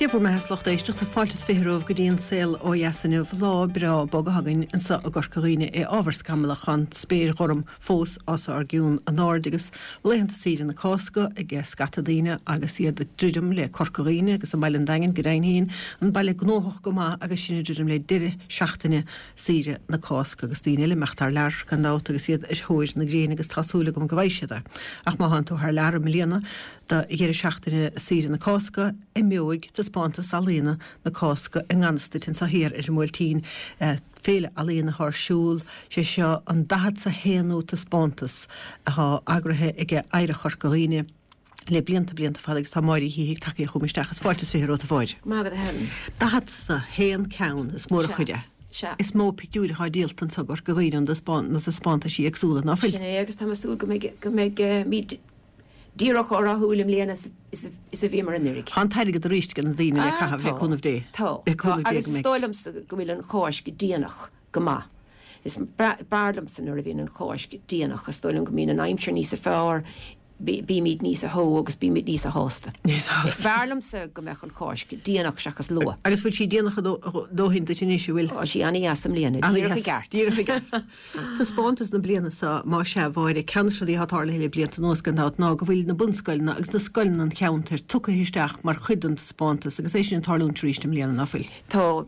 Gifur me heslacht éisteach tá fáiltas fihiróh go dtíon saoil ó dheasanniuh lá bra bogathagainn an sa a gorcaghine é ábharscamachchan spéir chom fós as ar giún an ádigus lehananta síad na cásca i g scatadaine agus iad ddrim le corcaghine agus an bailin dain go dainhíon an bailile gnóthach go má agus sinna ddrim le dire seachtaine síide na cásca agus daine le meachtar lear gan dáta agus iad is thóir na gréine agus trasúla go go bhaisiide ach má han tú haar lear milliana da dhéidir seachtaine síide na cásca i meoig spánta salína na cásca an ganstid in sa hir múiltín féle alína thsúl sé seo an dahad sa héanú ta spántas a agrathe ige éire chorcaíine le blianta fádig sa máirí híigh take chumisteachchas fáiltas fé rota fáid. Mágad a hen. Dahad sa héan ceann is mór chuide. Is mó picúr há díaltan sa gur gohíon na spánta sí agsúla na fil. Sinné agus tá súl go méid míd díoch á thuúlim léana is a bhí mar an Iric. An teilige a ríist gan daine le cahabh le chunmh dé. Tá. Agus stálam go bhfuil an cháis go díanach go má. Is barlam san ar a bhíon an cháis go díanach a stálam go mín an aimseir níos a fearr bí míad níos a thó agus bí míad níos a hásta. Is barlam sa go meach an cháis go díanach seachas lua. Agus bfuil sí díanach dóhinnta sin isisi bhfuil. Sí aní asam léana. Díanach gart. Tá spántas na bliana sa má se bháide ceansaí hatála le blianta nó gandát ná go bhfuil na bunscoilna agus na scoilna an ceantar tucha hiisteach mar chudan spántas agus é sin tarlún trístem léana nafuil. Tá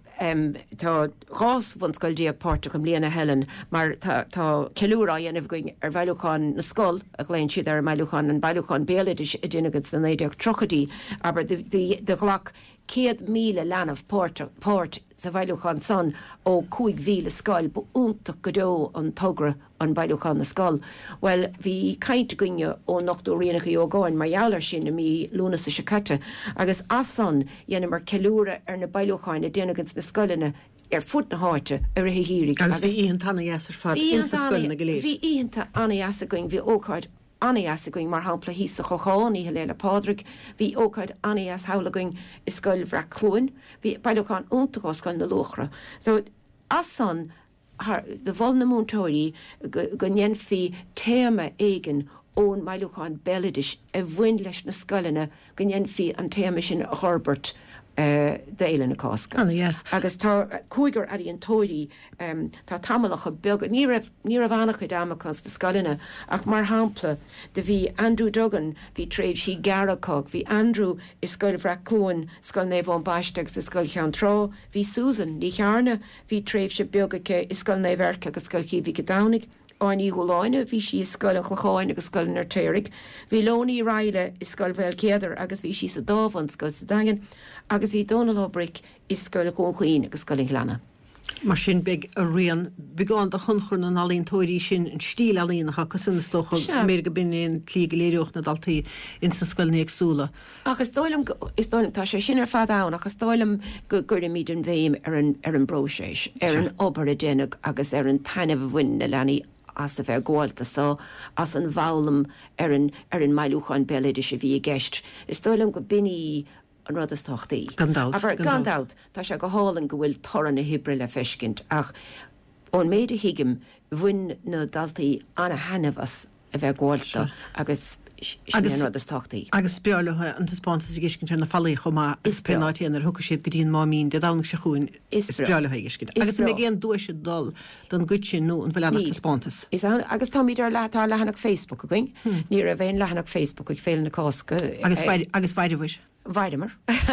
rás bunscoildíag páirte go bliana helen mar tá ceúrá dhéanamh going ar bheileáin na scoil a léonn siad ar meúchan an bailúchan béidir a dínagad na éideach trochadí aber de ghlach 100,000 leanamh páirt sa bheileáin san ó 5,000 scoil bu úntaach go dó an tugra an bailúchan na scoil. Well, bhí cainte gunne ó nachtú rianacha ógáin mar jalar sin na mí lúna sa sicate agus as san dhéanam mar ceúra ar na bailúcháin a déanagad na scoilena ar fut na háite ar a híírig. Agus bhí íon tanna dhéasar fad in sa scoilna go léir. Bhí íonanta anna dhéasa going bhí ócáid Anias going mar hapla hí sa chocháí heléile pádric, hí ócaid anias hála going is scoil bhre clúin, hí bailúchan úntaá scoil na lochra. So as san de bhil na múntóirí go ngenfi téama éigen ón bailúchan Belidis a bhain leis na scoilena go ngenfi an téama sin a Herbert déile na cásca. Agus tá cúigur a an tóirí tá tamalacha beg ní rah bhanacha damachchans na scoilena ach mar hampla de bhí Andrew Duggan hí tréimh sí garacog, hí Andrew is scoil bhre clúin scoil néomhán baisteach sa scoil chean trá, hí Susan ní chearna hí tréimh se begacha is scoil néhharcha agus scoil cí bhí go dánig áin í goláine bhí sí scoil an chláin agus scoil ar téirigh, hí Lóní Reile is scoil bhil céadar agus bhí sí sa dáhan scoil sa dagan agus bhí Donald O'Brick is scoil chuin agus scoil in Ghlana. Mar sin big a rian begáin a chunchur na alíonn tóirí sin an stíl alíonnacha cos in stocha mé go bin éon tlí léireocht na daltaí in sa scoilna agsúla. Agus dóilm tá sé sin ar fad ann agus dóilm gur míid an bhéim ar an broséis ar an obair a déanaach agus ar an tainmh bhain na leanaí as a bheith gáilta so as an bhlam ar an mailúchan Belidis a bhí gceist. Is dóilm go bini an rud is tochtaí. Gandát tá se go hálan go bhfuil toran na hibre le feiscint ach ón méid a hiigim bhain na daltaí anna hanamhas a bheith gáilta agus rud is tochtaí. Agus bearlathe an taspánta sa giscint na fallí chumá is penátíon ar thuca siad go dtíon mámín de dána se chuún is bearlathe giscint. Agus mé géon dúise dul don gut sin nó an bhfuil anach taspántas. Agus tá míidir letá lehanach Facebook a going, ní a bhéon lehanach Facebook ag féil na cásca. Agus baidirhis. Vaidimer.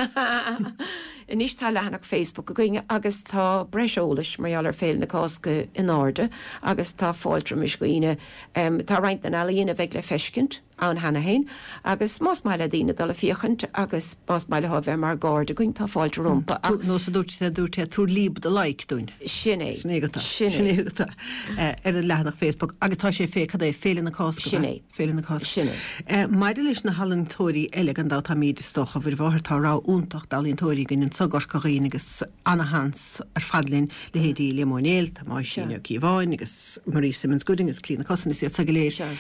Inis tá lehanach Facebook a going agus tá breisiolalas mar ar féil na cásca in áde agus tá fáiltrum is goine tá reint an alíonna bheith le feiscint an hena hain agus más meile dína dal a fiochant agus más meile ha bheith mar gáir a going tá fáilte rompa. nó sa dúirte tú líb de like dún. Sinné. Sinné. Ar an lehanach Facebook agus tá sé fé cad é féile na cásca. Sinné. Féile na cásca. Sinné. Maidir leis na hallan tóirí eile an dá tá míad stocha bhir bhhartá rá úntaach dalíonn tóirí gin sagor coghín agus Anna Hans ar fadlinn le héadí le mónéil tá má sinne cíháin agus Marie Simmons Gooding is clína cosan is sa léir.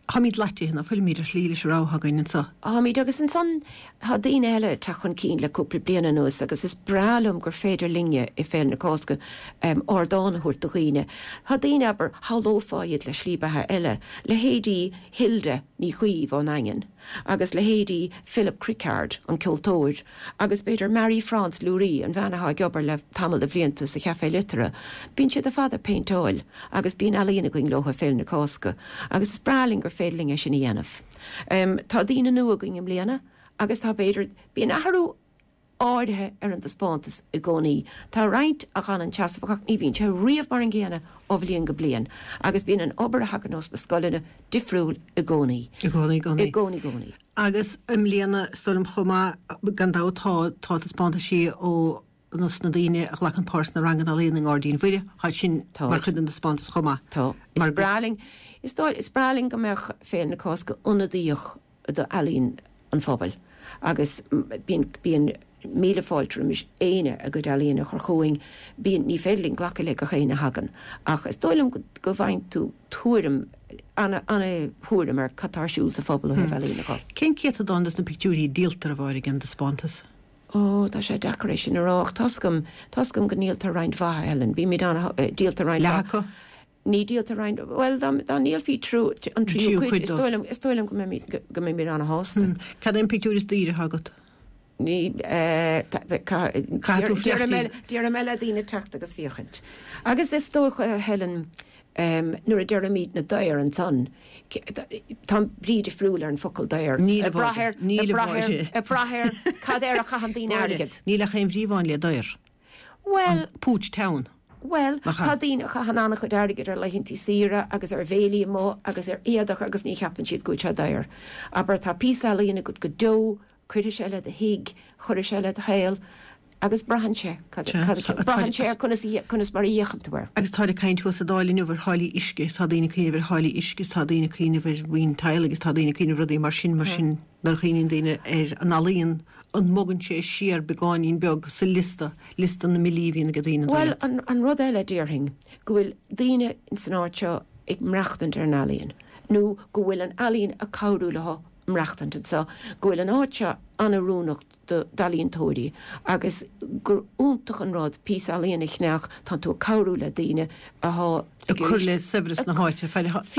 Hamid leti hynna, ffyl mír líle se ráhagain yn sa. Hamid agus an son ha dine heile tachon cín le cúpla bliana nús agus is bralum gur féidir linge I féil na cósca ordána húirt do chuoine. Ha dine aber hallófáiad le slíbathe eile le hédí Hilde ní chuomh an Engen, agus le hédí Philip Crickard an Kiltóir, agus beidir Mary France Lurie an bheanatha giobar le tamil de bblianta sa cheafé litere. Bín siad a fada peintóil, agus bín alína going loha féil na cósca, agus is braling gur fédling sin I dhéanamh. Tá dtíine nua going im léana, agus tá beidir bíon athú áirithe an de spántas I gcónaí. Tá roinnt a gan an teasfach ní bhín te riamh mar an ggéana ó bhlíon go blian, agus bíon an obair a hagan os na scoilena difriúil I gcónaí. I gcónaí. Agus léana stolum chumá gandá tá a spánta si ó nos na daine a lechan párs na rangan a léana gádaín bhuiide, há sin mar chud an de spántas chumá. Tá. Mar braling is braling go meach féin na cósca unadíoch do alín an fphobal. Agus bíon míle fáiltrum is éine a go dalíon a chorchóing bíon ní féling ghlacha le go chéine hagan. Ach is dóilm go bhaint tú túrim anna thuairm ar catarsúil sa fphobal ó hefhelína go. Cén céta dánas na pictúrí díaltar a bháir gan de spántas? Tá sé decoration arách tascam go níaltar roiint bhaithe Ellen, bí mí díaltar roiint lecha. Ní díaltar roiint, well dá níl fí trú an tríú chuid is dóilm go mé mí anna hásta. Cad an pictúris díre hagat? Ní Díar meile dína techt agus fiochant. Agus is dócha Helen nuair a dearmíd na dair an son. Tá bríd friúil ar an focail dair. Ní a brathir cad ar a chahan dín airgad. Ní le chéim bhríomháin le dair. Well, Pooch Town. Well, tá dín a chahanana chu airgad ar leihintí sira agus ar bhélí mó agus ar iadach agus ní cheapan siad gúid se dair. Aber tá písalíonna go dó, chuidir se le a hiig, chuidir se le a héil, agus brahanse chunas mar íochantúir. Agus tá caiint tú a dáilíú bhar hálaí isce, tá daine cíine bhar hálaí isce, tá daine cíine bhar bhíon teil agus tá daine cíine rudí mar sin nar chéine daine ar an alíonn an mogann sé siar begáín beag sa lista na milíhíon go daine. Well, an rud eile díorthing, go bhfuil daine in san áiteo ag mreachtant ar an alíonn. nó go bhfuil an alíonn a cabhrú leth mreachtant sa, go bhfuil an áiteo anarúnacht de dalíon tóirí, agus gur úntach an rád pís alíonna chneach tá tú cabhrú le daine a chur le severas na háite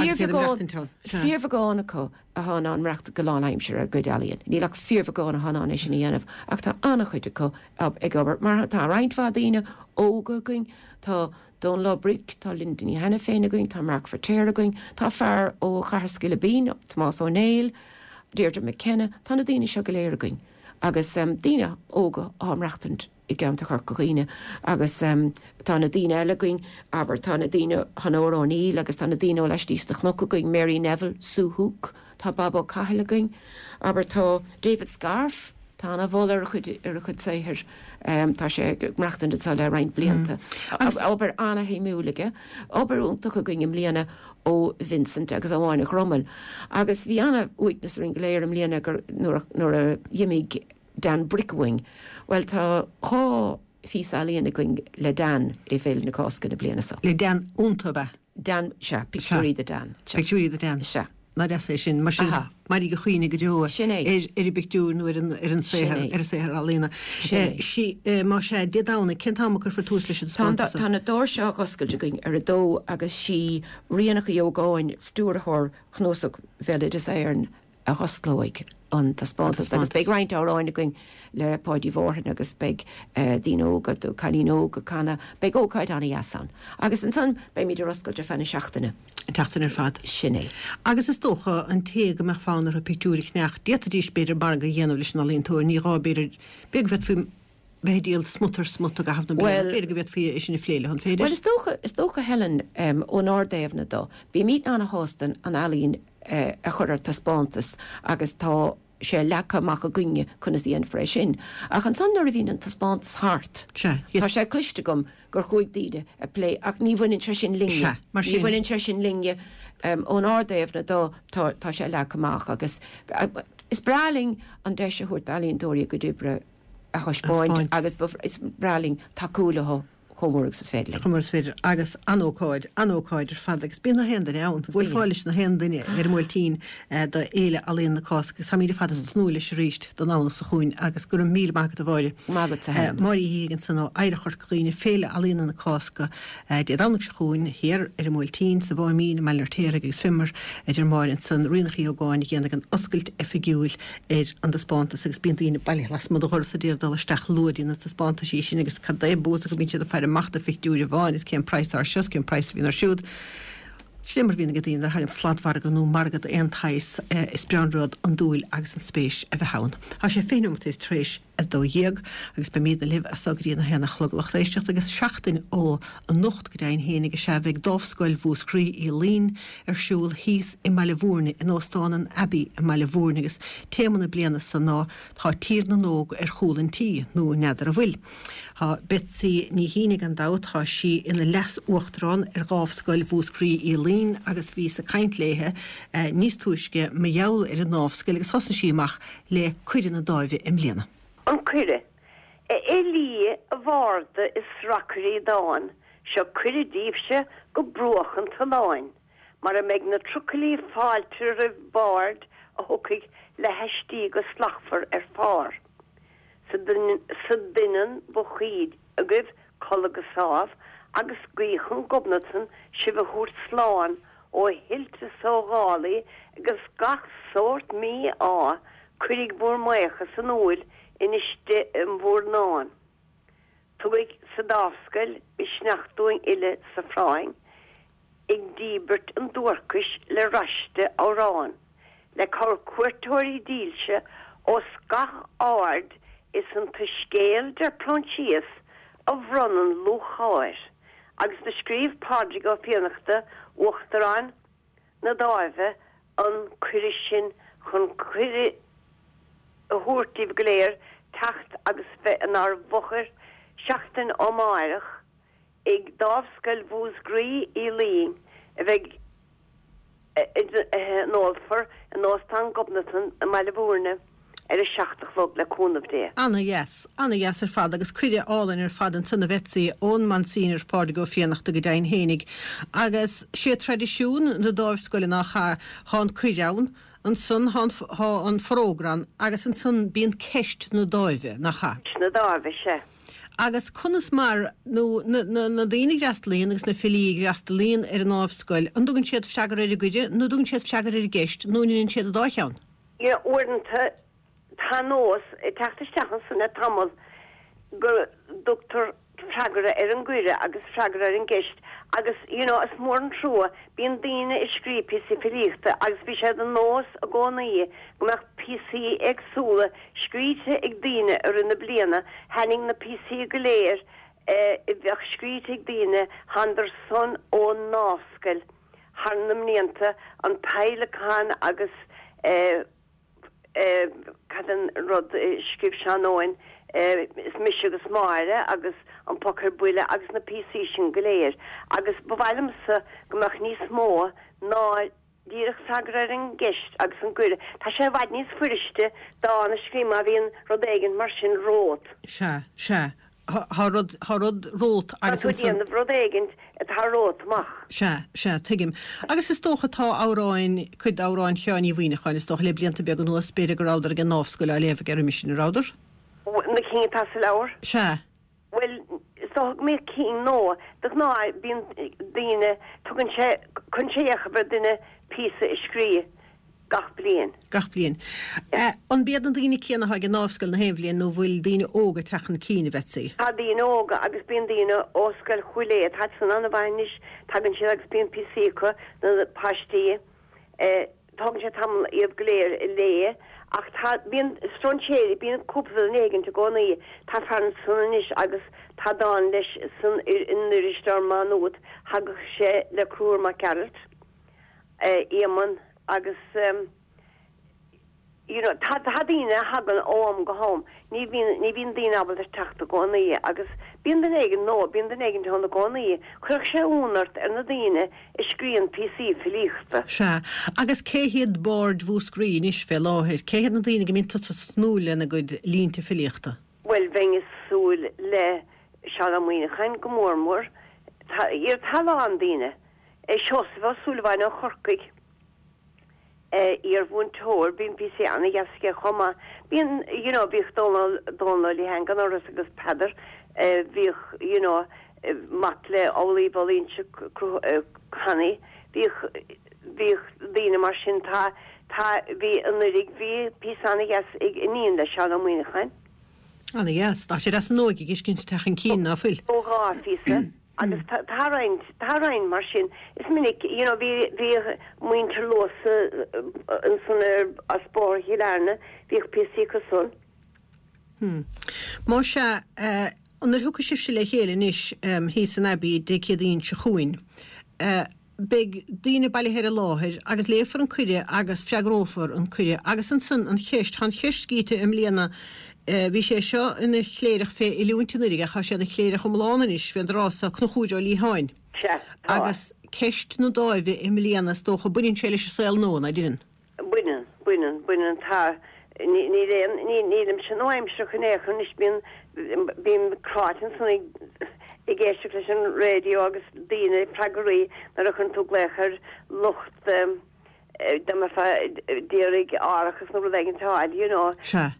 Fíormhagána có a hána an mreachta goláimseir ar go dalíonn. Ní le fíormhagána hána is sin dhéanamh, ach tá annach chuide có ag obair mar tá reinintfá daine óga going, tá don lá bric, tá lindaní hena féinna going, tá marc fortéir going, tá fear ó charascile bín, Tomás O'Neill, Deirdre McKenna, tá na daine seo go léir going. Agus díine óga ámreachtant I gceanta chu goghine, agus tá na daine eile going, aber tá na daine Hanóráníl, agus tá na daine ó leis tíosteach nó going, Mary Neville, Sue Hook, tá Babo Cahill going, aber tá David Scarf, tá na bhil ar chud saothir, tá sé mreachtant atá le roinnt blianta. Obair anna hí múlaige, obair úntaach a going im líana ó Vincent agus amháinna Rommel. Agus bhí anna uignas ar an gléir am líana nuair a dhiimig Dan Brickwing. Well, tá fís alíonna going le Dan I féil na cósca na bliana sa. Le Dan úntaba? Dan, se, pictúrí de Dan. Pictúrí de Dan? Se. Na de sé sin, mar sin marí go chuoine go deo Sinné. ar bictú nu ar an séhar alína. Si má sé didána, cin támachar for tús leis an spántasa? Tá na dóir seo choscailte going ar a dó agus si rianach dheogáin stúrthór chnósach bheile is éarn a chosclóig an tá spántas agus beag roinnt áráinna going le páidí bhórthain agus beag díóga do caníóga canna beag ócáid anna jasan. Agus an san be mí roscailte fanna seachtainna. Teachtain ar fad. Sinné. Agus is tócha an téag meach fánar a pictúrí chneach, diatadís beidir barga dhéanamh leis na líontóir, ní rá beidir beag bheit fum bédíal smutar a hafna beidir go bheit fí is na fléile an féidir. Well, is tócha Helen ón árdéimhna dó. Bhí míad anna hástan an alíonn a chuir tá spántas agus tá sé lecha amach a gunne chuna íon freis sin. Ach an san nuair a bhín an tá spántas hart. Tá sé cliste gom gur chuig díide a lé ach ní bhainn tre sin linge. Ní bhainn tre sin linge ón árdéimhna dó tá sé lecha amach agus is braling an deise chuirt alíonn dóirí go dúbre a chospáint agus is braling takeúlathe chomúach sa féile. Chumars féidir agus anóáid fadagus bí na hendan ann, bhfuil fáilis na hendaine múiltín do éile alíon na cásca, samíidir fada snúla sé ríist don nánach sa chuin agus gur an míl magad a bháire. Marí hígann san á éireachircíine féle alíon na cásca de annach se chuin hir múiltín sa bhá mín meilirtéir agus fimmer idir máin san rinachí ógáin géanana an oscailt figiúil an de spánta agus bíon daoine bailí las mod a chuir sa dír dal isteach lúdína sa spánta sí sin agus cadé bósa go bín siad a fear machta fichtúide bháin is cén price ar sios cén price hín ar siúd. Simmer vína go dtíon ar hagan sládhar go nó margad antais is breanród an dúil agus an spéis a bheith hán. Tá sé féinúmtaéis trééis a dó dhéag agus be méad a libh a sagríonna hena chloglacht éisteach agus seachtain ó an nocht go dain hénig a sebheith dómhscoil bhúscrí í lín ar siúil híos i meilehúrne in óstánan Abbey i meilehúrne agus témanna bliana san ná tá tír na nóg ar chúlantí nó neidir a bhfuil. Tá Betsy ní hínig an dát tá si ina les uachtarrán ar gáfscoil bhúscrí í lín agus ví a kaintléthe níos túisce me jaall ar an náfscoil agus hosan síach le cuidir na dáimhe im léana. An cuire. Lí a bharda is sracrí dáin, seo cuire díobse go brochan taláin, mar a meid na trucalí fáilte a bard a thucaigh le heistí go slachfar ar fár. Sa duinean bochéad a gibh colagus sáf agus gríchan gobnatan si bh thuairt sláán ó hilte sógálaí agus gach sort mí á cuirig bór maicha san úil iniste an bhór náin. Tuig sa dáscail is sneachtúing ile sa fráing, ag díbert an dúrcais le raiste árán, le chur cuairtóirí díalse ó scach áard is an tuiscéal der plantíos a bhronnan lúcháir, agus na scríomh pádraig ó fianachta uachtarán na dáimhe an cuiri sin chun cuiri a thuairtíh gléir tacht agus bheith an ar bhochar seachtain ó máireach ag dámhscoil bhúscrí í líon a bheith nófar an nóstán gobnatan a meilehúrne ar a seachtachlog le cúnamh dé. Anna yes ar fad agus cuiide álainn ar fad an tunna vetsaí ón man sínar páda go fianachta go dain hénig agus sé tradiisiún na dámhscoile nach hán cuideann an sun an frógran agus an sun bíon ceist na dáimhe nach cha. Na dáimhe sé. Agus chunas mar na daoine grastalíon agus na filí grastalíon ar an ábhscoil, an dúgann siad freagar ar a guide, nó dúgann siad freagar ar a gceist, nó íonn siad a dácheann. Ie, uaireanta tá nós teachtasteachchan sanna tamil gur Dr. freagra ar an gcuire agus freagra ar an gceist, agus, as mór an trua, bíon daoine is scrípi sa filíochta, agus bhí sé an nós a gcónaí, gomach PC agsúla, scríte ag daoine ar na bliana, henning na PC go léir, i bheith scríte ag daoine, handar son ó náscail, harnam níanta an peilacán agus cadan rud scríb seanóin, is mis agus máire agus an pocar buile agus na PC sin goléir. Agus bhhailmsa gomach níos mó ná díreach sagra an gceist agus an gcuire. Tá sé bhaid níos fuiriste dá na scríma bhíon rud éigen mar sin rót. Se. Tá rud rót agus an rud éigent tá rótach. Se tuigim. Agus is tócha tá áráin chud áráin cheáin í bhíoineáin is tócha le blianta beag an nuas spéidir go ráidir an náfscoil a léh ar a misin ráidir? Na chin tá sa leabhar? Se. Well, so mé cín nó, dat ná bíon daoine tugann sé chun séocha bre duine písa is scrí gach blian. An bead an daoine céanna haig an náfscoil na héimhlíonn nó bhfuil daoine óga techan cíine vetsaí? Tá daoine óga agus bíon daoine óscail chuiléad, tá san anna bhainis, tagann sé agus bíon písacha na páistí, tugann sé tamil iad gléir i lé, ach tá bíon stronséri bíon cúpla négan te gcónaí, tá fearan sunanis agus tá dáin leis sun in nuiristar manút hagach sé le crúr má ceart, éman agus tá daoine hagan óam go hóm, ní bhíon daoine abal ar teachta gcónaí agus bíon den éigen bíon den éigen tena gcónaí, chuireach sé únart ar na daoine is scríonn PC filíochta. Se, agus céhiad board bhúscrín is fé láthir, céhiad na daoine go mínta snúile na gcuid línta filíochta? Well, bhein is súil le Shalamwine Chain Gomormor, Ir Talandine, Shosva Sulvana Horkig, Ir Wuntor, Bin Pisiana Yaske Homa, Bin, Bich Donald Hangan or Sagus Padder, Vich, Matle, Oli Bolinch, Honey, Vich Dina Marchin Ta vi unrig vi Pisana Yas in the Shalamwine Chain. Anna yes, tá sé as nóigi gis cinn techan cín á fuil. Óá fisa. Agus tárain mar sin is minnig vi muinter los an sunna a spór hilarna vi PC cosol. Má se an thuca sibse le chéile is hí san abí de céadín se chuin. Big dína bailhéir a láthir agus léfar an cuire agus freagrófar an cuire agus an san an cheist chan cheistcíte léana Bhí sé seo ina chléireach fé I leúntinirige cha sé na chléireach omláin is fé rása cnochúideá lí háin. Agus ceist nó dáibh imlíananas tócha buinn séile se sel nó na dtín. Buinen tá nílim se nóimsre chunéchan is bín krátin sanna I géiste leis an radio agus díine pragurí nar a chun tú gléchar lucht dérig áachas nó legin táid, Se.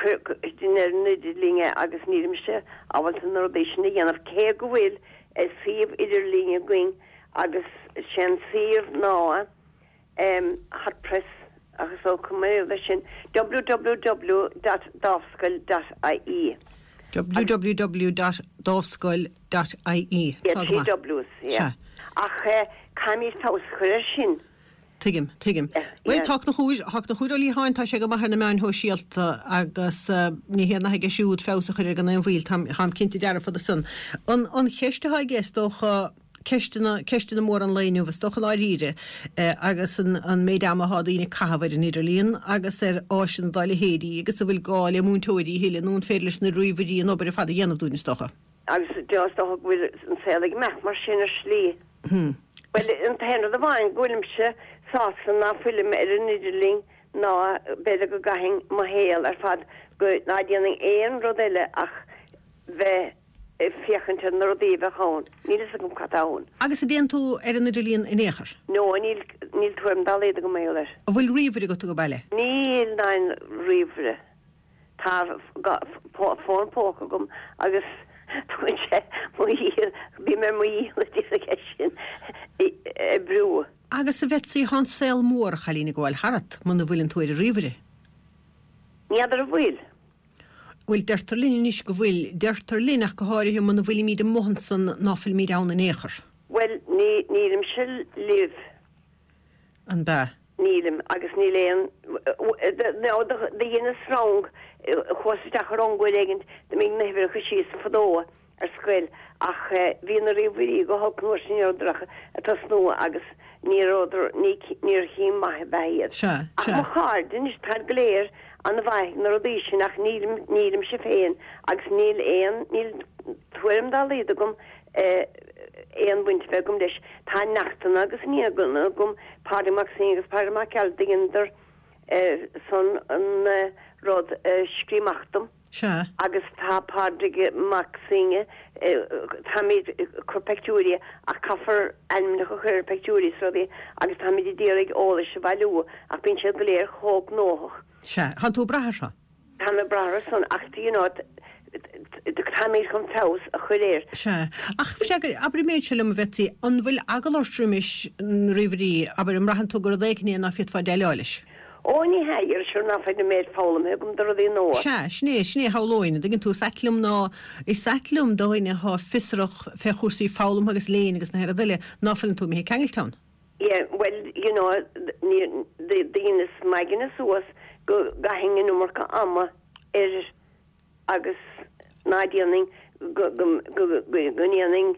Linge agus nírimse áhal an Nordéisina dhéanamh cé go bhfuil siomh idir líne going agus sin siomh ná hat press agus ó cumir sin www.dofscoil.ie www.dofscoil.ie Ach caiimír tás chuir sin. Tuigim. Well tak na chuúr lí háin tá sé go mar na mein ho síalta agus ní héna heige siúd fésa chuir gan an bhil ham cinnti dear fod a sun. An cheiste ha géstocha ceistena mór an léinú was stocha áíre agus an méid am há ína cahair in Idirlíon agus ásin dáile hédí agus a bhfuil gáil múntóirí héile nún féiles na ruúhí an obair fada dhéanamh dúna stocha. Agus deástocha bhfuil an félig meach mar sinna slí. Well an hen a bhain golimse sásan ná film an Idirling ná beidir go gahing má héal fad go ná déanaing éon rodile ach bheith fiachanta na rodíh hán. Níl a gom catáún. Agus a déan tú an Idirlíon in éair? No, níl tuaim daléad go méir. A bhfuil riomhre go tú go bailile? Níl nain riomhre. Tá fón póca gom agus bí me muí sin brú. Agus a bheitsaí há sel mór chalína gháil charat man na bhfuiln túir a riomhre? Níadar a bhfuil. Bhfuil deirtar lín is go bhfuil deirtar líach go háirithe man na bhfuil míad a mohansan náfuil míad anna éair. Well, nílim se liv. An ba? Nílim, agus níléon dhéana srong chuisteach rongúil eginn de mí nehir chu síos fadó scoil ach bhíon a riomhí go hocnúir sin ordracha atá snú agus níor hím maithe baiad. Ach má cháir din is tar léir an bhaith na rodí sin ach nílim se féin agus níl tuaim dálaad a gom éon buinte bheith gom leis tá nachtain agus níagulna gom páideach sin agus páideach cealdaigindar son an rud scrímachtam agus tá pádige maxinge tá míid corpectúria a caffar anmina go chuir pectúri srodí agus tá míid dírig óla se bailú ach bín se go léir hóg nóch. Han tú brahar se? Tá me brahar son ach Táméid chun tás a chuléir. Se. Ach aber méid se le vetí an bhfuil agalorstrumis riverí aber am rahan tú go dhéicní na fit fá deáis. Ní heir se ná feit na méid fálam gom do í nó. Sné hálóin, ginn tú setlum ná is setlum dóine há fisrach fechúsí fálam agus léin agus na her diile náfallin tú mé Kengeltown. Well, the is meginna suas go gahingin nummerka amma agus nádianing goníaning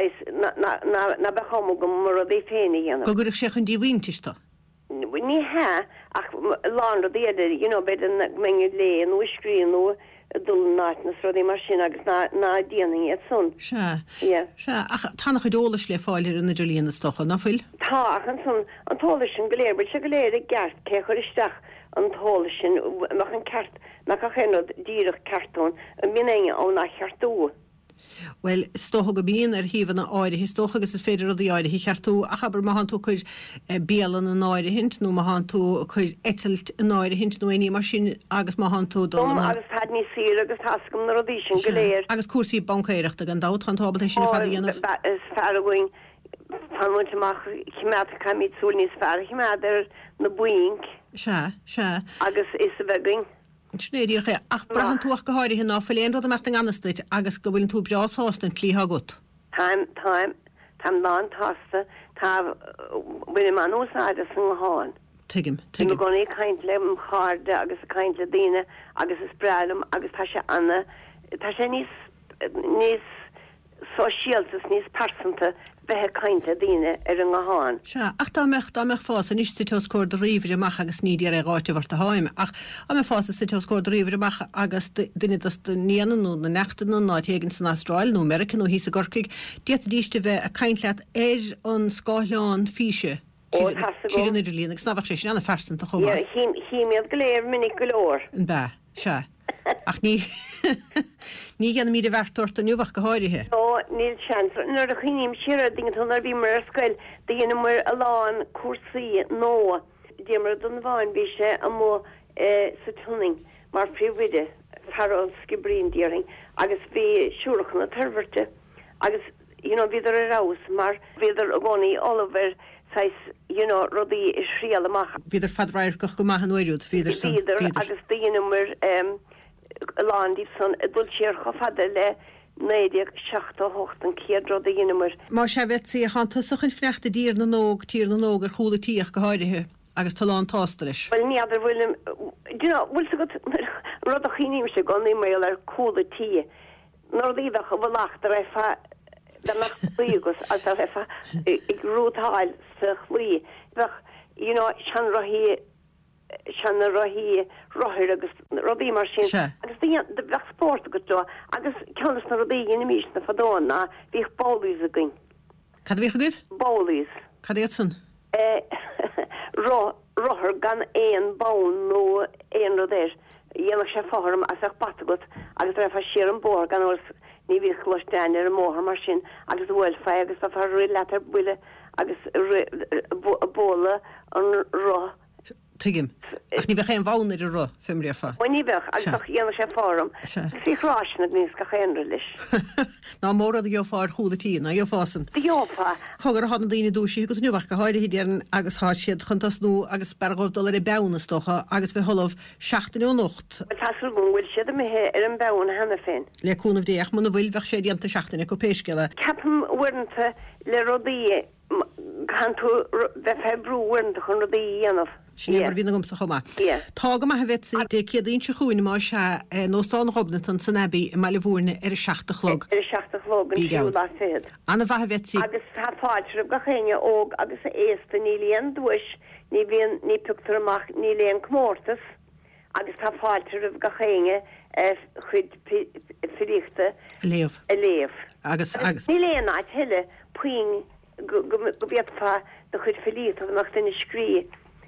na bechamu go mar a dé féinnig anna. Go gurich sé chun díhhaintista? Ní he ach lá déidir, bed an mengid lé an uiscríú dul náitnas rodí mar sin agus ná díaning son. Se ach tánach dólas le fáilir in Idirlíon stocha nafuil? Tá ach an son an tólasin goléir, bud se goléir a gceart cé choristeach an tólasin mach an ceart nach a chénod díirech cartón a minéine ó na cheartú. Well, stocha go bíon híhanna áide, hí stocha agus is féidir í áide, hí cheartú a chabar má tú chuir béalan an áide hint, nó má tú chuir etalt an áide hint nó aí mar sin agus má tú agus had ní sí agus hascom na rodí sin goléir. Agus cuasí bancéireachta an dát an tábal sin fadíanamh. Is fearhaing fanmuintach chimead caiid súl níos fear, chimead na buink. Se. Agus is a bheing. Snéidir ché ach brahan túach go háirithe ná féléon rud amach an anastait agus go bhfuiln tú breásásta clítha gut. Tá ná tasta tá bhuiine man úsáide san háin. Tuigim. Gona caint le cháde agus a caint le daine agus is brelam agus tá sé anna tá sé níos sosialtas níos persanta bheitthe cainte daine an háin. Se ach dámecht fása níos sitóscóir do riomhre amach agus nídíar gáite bhar a háim ach am fása sitóscóir do riomhre amach agus duine níananú na nechtanú ná teginn san Austrráil nó American ó hí a gorcaig diaad díiste bheith a caintleat an scáileán físe. Sí idirlíon agus nábhah sé sin anna fersanta chumá. Híimiad go léir minic go leir. An be, se. Ach ní gan míad a bhhartúirt a nuhah go háirithe. Ó, níl sean. Nuair a chuoiníim siar dinge tunar bhí mar scoil dhéana mar a lán cuasaí nó démar don bháin bhí sé a mó sa tuning mar príomhide farolsci bríndíring agus bhí siúrach na tarverte agus bhíidir a rás mar bhíidir a gcónaí Oliver sais rodí is sríal amach. Bhíidir fadráir go maithan uirúd Bhíidir agus daine mar lándí san dul séar chofada le 9-7-8 céadró a dhéanamar. Má sé bheitsaí a chaantasach an fnechta dír na nóg tír na nóg ar chúla tíoch go háirithe agus talán tástaris. Well níadidir bhfuil bhfuil sa go rud a chiníim se gonaí méil ar chúla tí. Nó díadach a bhlachta rafa de nach lígus as a rafa ag rútáil sa chlí. Seanna roihí roithir agus rodí mar sin. Agus de bheith sport go do agus ceannas na rodí in mís na fadón ná bhíh bólís a gin. Cad bhíh a gibh? Bólís. Cad éad san? Roithir gan éon bán nó éon rodéir. Dhéanach sé fáharm as ach batagat agus raibh siar an bór gan os ní bhíh chluistein ar an móthar mar sin agus bhfuil fe agus a far ri letar buile agus bóla an roth. Tuigim. Ach ní bheith chéan bháinir a ro fimriar fa. Ní bheith agus dhéanana sé fám. Fíráisna níos go chéanra leis. Ná mórad a gheofáir chúla tí na gheofásan. Gheofá. Thugur hána daoine dúsí go nuhah go háidir híidirn agus há siad chutasnú agus bergóh dul ar benastocha agus be tholamh 16:08. Táú bhfuil siad a mé ar an bena hena féin. Leúnmh déach muna bhfuil bheith sé díanta 16 go péisceile. Ceapam uanta le rodí gan tú bheith febrúhaint chun rodí dhéanamh. Snémar bhína gomsa chumá. Tága a bheitsaí de ciaadín se chuúin má se nóstán Robnatan san Abbey i meile bhúrne ar 16 Ar 16 an siú lá féad. Anna bheit bheitsaí. Agus tá fáidir go chéine óg agus éasta ní líon dúis ní bhíon ní pictar amach ní léon cmórtas agus tá fáidir go chéine chud firíchta léamh. Agus. Ní léon áit heile puing go bhéad fá do chud firícht nach duine scrí.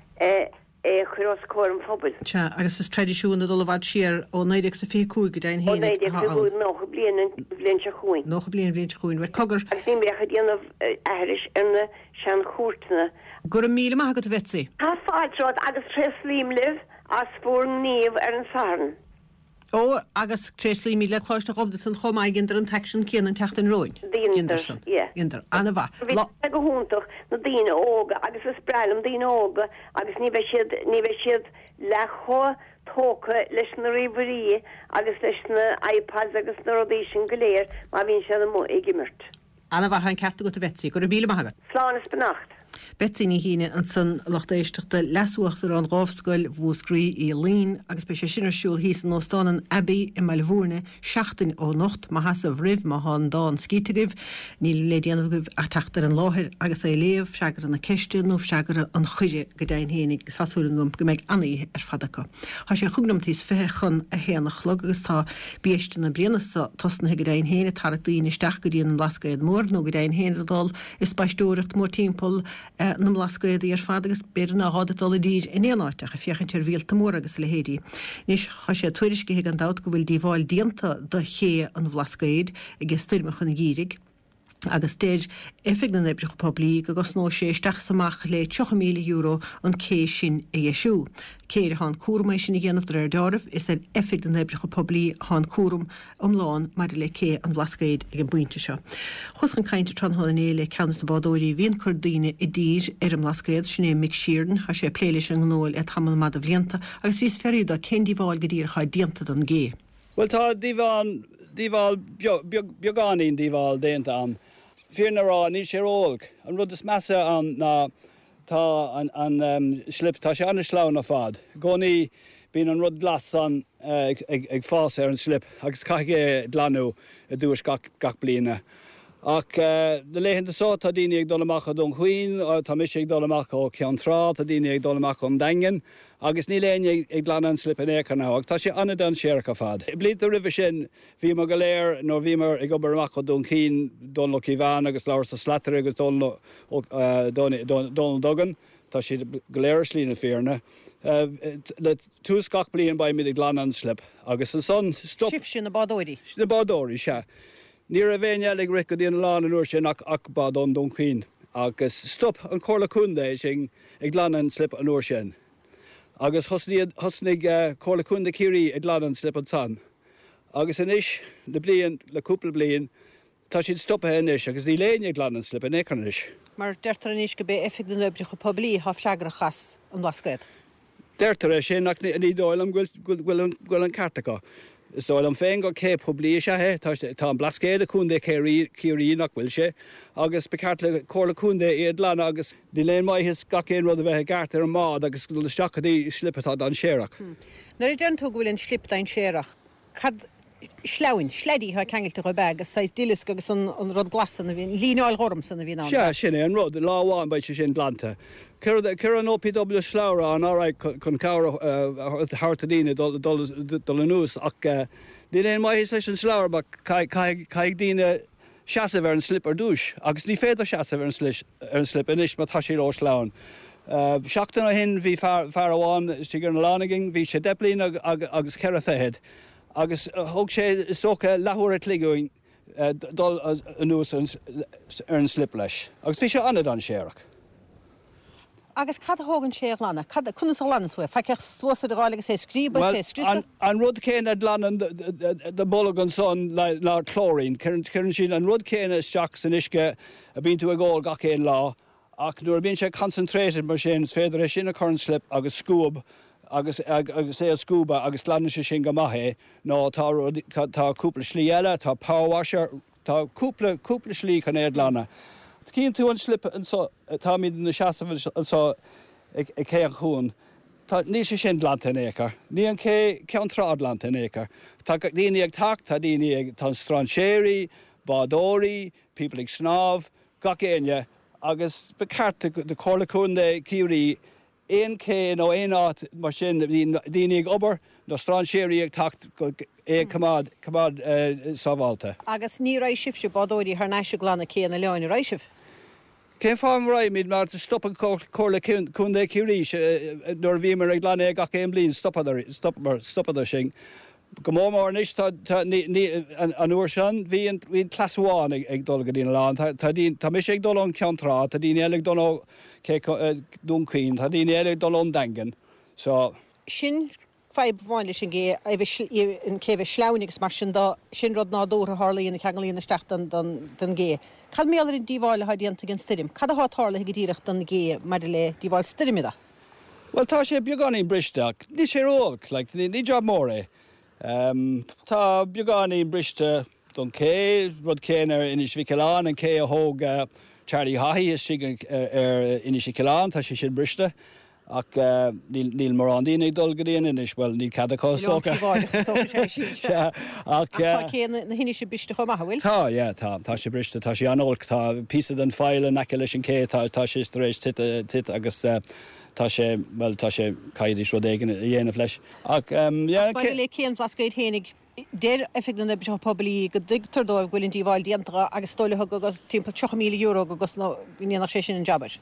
Churás cóm fphobal. Se agus is tradiisiúna dul bhhaid siar ó 9 sa féú go dain héine. Nó blian se chuin. Nó blian chuin bhar cogur. Agus ní becha díanamh airis arna sean chóirtna. Gur 1,000 maith go bheitsaí. Tá fáilrád agus 3 líimlih as fór níomh ar an sarn. Ó agus 3 líí le chláiste Robnatan chomá ginnar an tesin céan teachtain roin. Ginnar anna bha. go húntaach na daine óga agus is brelam daine óga agus ní bheith siad le cho tóca leis na riverí agus leis na iPads agus na rodí sin go léir má bhín sé mó igimirt. Anna bha an ceartta go a bheitsaí gur a bíle maigad. Sláán is benacht. Betsy ní híine an san lochtéisteachta lesúachtar an ráfscoil bhúscrí í lín agus be sé sinarsúil híos an óstán an Abbey i meile bhúrne 16:08 má hasamh rih má há dá an scítegah ní le déanamh a teachtar an láthir agus é léamh seagar an na ceiste nó seagar an chuide go dain hénig sasúlingum go méid anaí ar fadacha. Tá sé chugnamtís fechan a héanach chlog agus tá bíiste na blianana tasna go dain héine tarachtaíine steach go dtíon an lascaid mór nó go dain héanadal is baistúireacht mór timppol na lascuid ar fad agus beir na háda dul dír in éáteach a fiochan tir bhíalta mór agus le hédí. Nís cha sé tuairis go an dat go bhfuil díháil dianta do ché an bhlascuid agus styrmach an gírig. Agus déir effig na nebreach poblí agus nó sé isteach samach le 2 milliún euro an cé sin éisiú. Céir hán cuairméis sin ggéanamh ar dearmh is an effig na nebreach poblí hán cuairm omláin mar le cé an bhlascaid ag an buinte seo. Chus an caiinte tronthna le ceannas na bádóirí bhíon chudaine i dtír ar an bhlascaid sinné mic siirn a sé pléiles an gnóil a tamil mad a bblianta agus vís ferida céndíháil go dtír cha dianta an gé. Well tá díháil beagáín díháil déanta an. Fiarna rá ní sé ólg an rud is measa an ná tá an slip tá sé anna slán a fad. Gcónaí bíon an rud glas an ag fás ar an slip agus caiige dlanú a dúis gach bliana. Ach lehénta só tá daine ag dul amach don chuoin tá mis ag dul amach ó cean trá tá daine ag dul amach an daingen agus ní léine ag glan an slip in écanna ag tá sé anna don séach a fad. Blid a rih sin bhí mar go léir nó bhí mar ag obair amach don cín don Lochívan agus leir sa slatar agus don dogan tá si go léir slína fearna. Le tús gach blion ba mid ag glan an slip agus an son stop. Sif sin na bádóirí. Na bádóirí se. Ní a bhéine ag ric go dtíana lán an uair sin ach bad don chuoin agus stop an chorla chunda sin ag glan an slip an uair sin. Agus thosnig chorla chunda círí ag glan an slip an san. Agus inis le cúpla blion tá siad stop a inis agus ní léine ag glan an slip an écanis. Mar deirtar inis go bé effig na nebreach poblí haf seagrachas an bhlascaid. Deirtar sin nach ní dóil am ghfuil an cartacha. So am féin go cé poblí se he tá an blascéad a chunda cíirí nach bhfuil sé agus becart le chorla chunda iad lean agus ní léon maithis gach éon rud a bheith gart ar an mád agus go seachadaí slipatá an séireach. Nar i dentó go bhfuil an slip dain séireach. Cad sleáin, sledí ha ceangilte go bag agus 6 dilis agus an rud glasan a bhíon líáil chom san a bhíon an. Se sinna an rud láháin ba sé sin blanta. Cur an OPW slára an áráid chun cabhar hartadíine dul an nús ach ní léon maithis leis an sláir ba caiig díine seasamh ar an slip ar dúis agus ní féidir seasamh ar an slip inis má tá sé ó sláin. Seachtain a hin bhí fear amháin si gur na lánaging bhí sé deplín agus ceir a féhead. Agus thug sé socha lethúir a tligúin dul an nús ar an slip leis. Agus bhí sé anad an séireach. Agus cad hágann sé lána, chuna sa lána fuair, feiceach slósa de gáil agus sé scríba sé scrísta? An rud céine lánan de bolagan son le chlórín, chuann sin an rud céine isteach san isce a bíonn tú a ggóil gach éon lá, ach nuair bíonn sé concentréted mar sin féidir sin a chun slip agus scúb, agus é a scúba agus lána sé sin go maithé, nó tá cúpla slí eile, tá powerwasher, tá cúpla slí chun éad lána. Cíonn tú an slip tá míad na seasamh ag cé an chuún. Ní sé sin lanta in écar. Ní an cean trád lanta in écar. Tá daoine ag tacht, tá daoine ag tá stranchéirí, bádóirí, people ag snáb, gach éine, agus becarta de chorla chunda cíirí éon cé nó éon áit mar sin daoine ag obair nó stranchéirí ag tacht é cumad sábháilta. Agus ní raisih se bádóirí th neise glána céanna leáin raisih. Cén fáim raimid mar stop an chorla chunda cíirí nuair bhí mar ag glána ag gach éon blin stoppada sin. Go mór níos an uair sin bhíon clasháin ag dul go dtíana lán. Tá mis ag dul an ceantrá, tá daoine eile dul dúncaín, tá daoine eile dul an daingen. Sin feib bháinle sin gé an céhh sleánigus mar sin rud nádúra hálaíonna cheangalíonna isteach den gé. Cad méallar in díháile ha díanta gin styrim. Cad a hátála ag ddíireach den gé mar le díháil styrimida? Well tá sé beagáí bristeach, ní sé róg, ní job mór é. Tá beagáí briste don cé rud céanar inis Vicalán an cé a thóg Charlie Hahí is si ar inis Vicalán tá sé sin briste. Ach níl mar an díine dul go dtíana is bhfuil ní cadá socha. Na hine sé biste chu mahfuil? Tá sé briste, tá sé anolc, tá písa an fáile neice leis an cé tá sé éis tit agus tá sé caiidí seo éigen dhéanamh leis. le céan flascaid hénig déir effig den nebreach poblí go digtar dóibh bhfuil díháil diantra agus stoilethg agus timp 2 milliún euro agus nach sé sin an jabbar.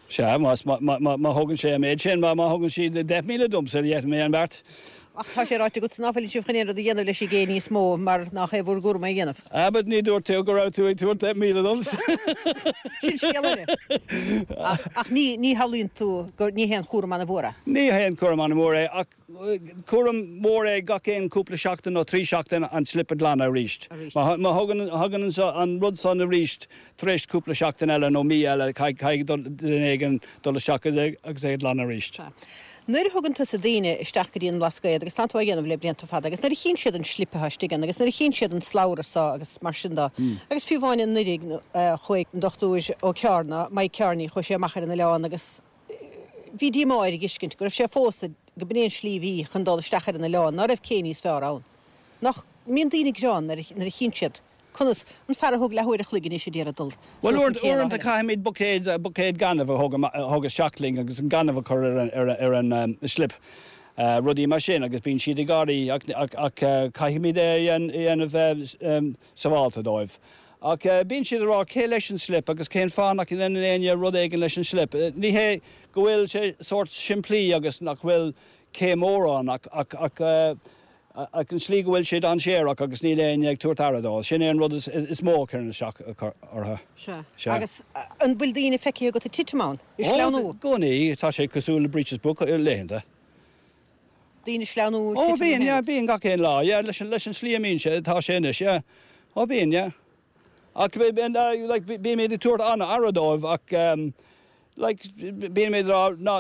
Se má hogann sé méid sin má hogann si de 10 míle domsa dhéit mé an bert. Ach tá sé ráte go náfuil siúchanéad a dhéanamh leis géní smó mar nach é bhór gúr mé dhéanamh. Abad ní dúir tú go rá tú 10 míle doms. Sin sciile. Ach ní halíonn tú gur ní héan chóra manna bhra. Ní héan chum an mór é ach chum mór é ga cén cúpla seachtain nó trí seachtain an slipad lena ríist. Má hagan an rud san a ríist trééis cúpla seachtain eile nó mí eile caiig den éigen dola seachas agus é lena ríist. Nuair thugann tu a daine isteach go dtíon lascaid, agus tá dhéanamh le blianta fada, agus na chin siad an slipathe stigan, agus na chin siad an sláirasá agus mar sin dá. Agus fiúháin an nurig chuig an dochtúis ó cearna, mai cearnaí chu sé machar in na leán agus bhí díáir i giscint, gur sé fósa go bnéon slíhí chun dá stachar in na leán, ná raibh céníos fearrán. Nach míon daoine Jeán na chin siad. Conas an fear thug lehuiir a chluigean is sé déar adul. Well orint a caiimiid bucéid ganmh thugus seachling agus an ganmh chur ar an slip rudí mar sin agus bín siad i gáí ach caiimiid dhéanamh saháilta dóibh. Ach bín siad rá cé leis an slip agus cén fánach in aine rud éigen leis an slip. Ní hé go bhfuil sé sort siimplíí agus nach bhfuil cé mórrán ach ag an slí bhfuil siad an séach agus ní léon ag tuairtaradá. Sin é an rud is mó cearna seach ortha. Se. Agus an bhfuil daoine feici go titamán. Is leanú. Gcónaí tá sé cosúla Breaches Book léanta. Daoine sleanú. Ó bíon ga cén lá, leis an slíamín sé tá sénis, ó bíon, ach bí méid i tuairt anna aradáibh ach bíon méid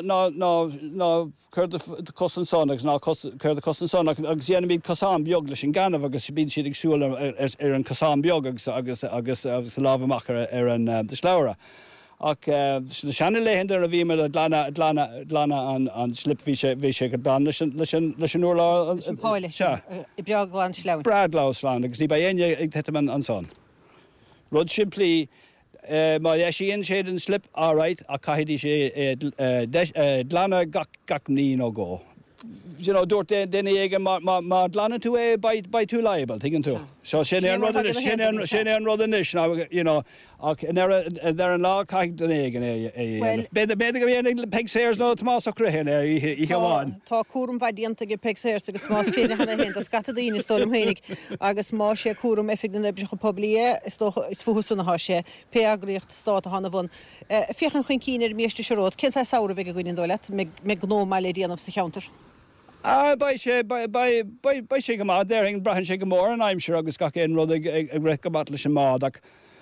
ná chuir de cosan son agus ná chuir de cosan son agus dhéanam míad cosán beag leis an ganmh agus bíon siad agsúla ar an cosán beag agus lábhamachar ar an de sláire. Ach na seanna léhann ar a bhí mar dlana an slip bhí sé go ban leis an uair lá Páile i beagláin sleann. Bradláán agus ní ba aine ag tetam an son. Rud siimplíí má éisiíonn séad an slip áráid a caiidí sé dlana gach ní ó gó. Dúirt déine éige má dlana tú é ba tú leibal tuigeann tú. Seo sin an rud inis ach ar an lá caiig den éigen é. Beidir go bhéana pegséirs nó Tomás Cruhéin i Hamháin. Tá cuam bhaidíanta go pegséirs agus Tomás chéine hena hen a scata daoine stólam hénig agus má sé cuam effig den ebri go poblí is fuhúsanna há sé pe agréocht stát a hanna bhn. Fiochan chuin cíine méiste seród, cén sa saoir bheith a gúin dóile me gnó meile díanamh sa cheantar. Ba sé go má déing brahan sé go mór an aimimseir agus ga cén rud ag réic go bat leis sem mád ach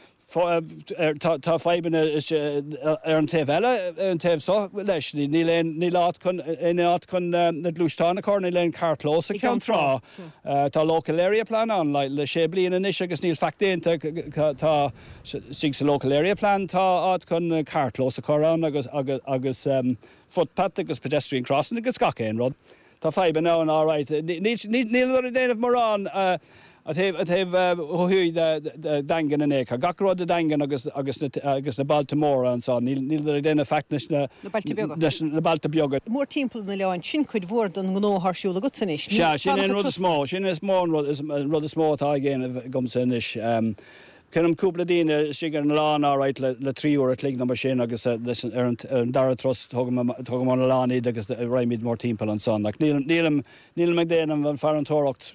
tá feibanna ar an taobh eile an taobh so leis ní láat chun na glúisteánna chu ní léon cartlós a cean rá. Tá local area plan an le sé bliana inis agus níl factéanta tá sig sa local area plan tá áit chun cartlós a chorán agus footpath agus pedestrian crossing agus ga cén rud. Tá feiban ná an áráid. Níl ar a déanamh marrán a taobh thuí dangan in écha. Gachród a dangan agus na Baltimóra an sá. Níl ar a déanamh feicnis na Balta beaga. Mór timppla na leáin sin chuid bhór an gnóthsúla go sanis. Sin é rud smó, sin is mó rud is smó tá géanamh gomsa inis. Ceanm cúpla daoine sigar an lán áráid le 3 uair lí na mar sin agus ar an dara tros thugam an láníd agus raimid mór timppla an son. Nílam me déanam an fear an tóracht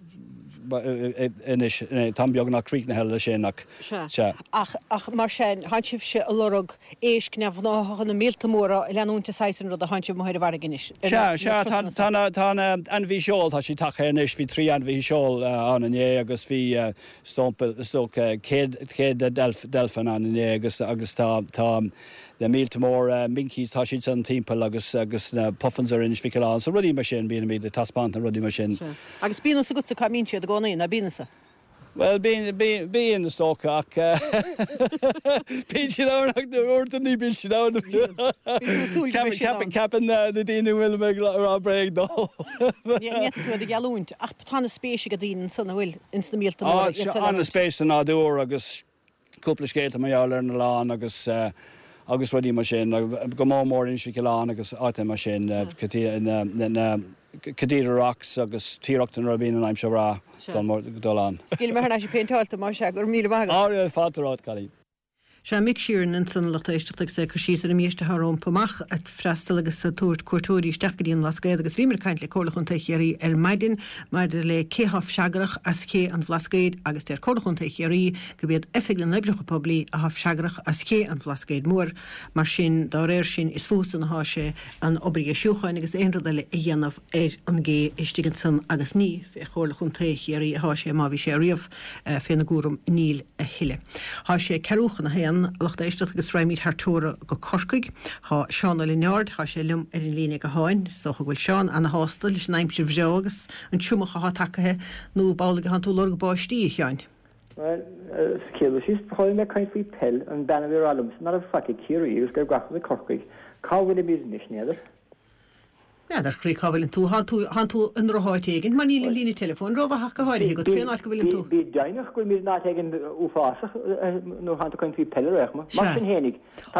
inis tam beag nach críic na heile sin ach. Ach mar sin hansibh se a lorug éis cneamh náchan na míltamóra i leanúnta 16 rud a hansibh moir a bharganis. Tá an bhí seol tá sí tacha inis bhí 3 an bhí seol an iné agus bhí céad delfan an iné agus tá de míltamór minkís tá siad san timppla agus na puffins ar inis fián, so rudí mar sin bíana míad taspáint na rudí mar sin. Agus bíana sa go sa camín siad a gánaí na bíanasa. Well, being the stock, pinch it out like the ordinary pinch it out. Capping the Dina will make a break though. Yet to the galloon, a ton of space you get in son will insta meal to on the space and door, agus couple of skate my learn the lawn, agus rudí mar sin go mór in Sián agus áta mar sin cadíra rocks agus tíreacht an rabín an aimim se rá dul an. Scíl mar sé péintáilta mar se gur míle bag. Á fatarráid chalí. Se mic sian in san letéisteach sé chu síos ar méiste thróm pomach at freistal agus túirt cuatúirí steachgadíon lascéad agus bhímar caiint le cholachún teichéirí ar maidin maidir le céthaf seagrach as cé an bhlascéad agus ar cholachún teichéirí go bhéad effig an lebrecha poblí a haf seagrach as cé an bhlascéad mór mar sin dá réir sin is fús an háise an obrige siúchain agus éonradaile i dhéanamh é an gé istigan san agus ní fé cholachún teichéirí a háise má bhí sé riamh féna gúrum níl a hiile. Há sé ceúchan na Lachtéisteach agus raimid Hartóra go Corcaig, há Seán Lineard, há sé lum ar an lína go háin, socha bhfuil Seán an hástal leis naimsir bhseo agus an siúmacha hátacathe nó bála go han tú lorga báistí cheáin. Well, céadú síos bhfuil me caiint faoi pell an banahir alums nar a faci cíirí agus gur gacha le Corcaig. Cá bhfuil business néidir? Dar chrí cabhfuiln tú han tú an roáitigin, man níl lína telefón roh ha go háirithe go peanát go bhfuiln tú. Bí deanach go mír nátegin úfásach nó han chuin fao pelleachma. Mar sin hénig.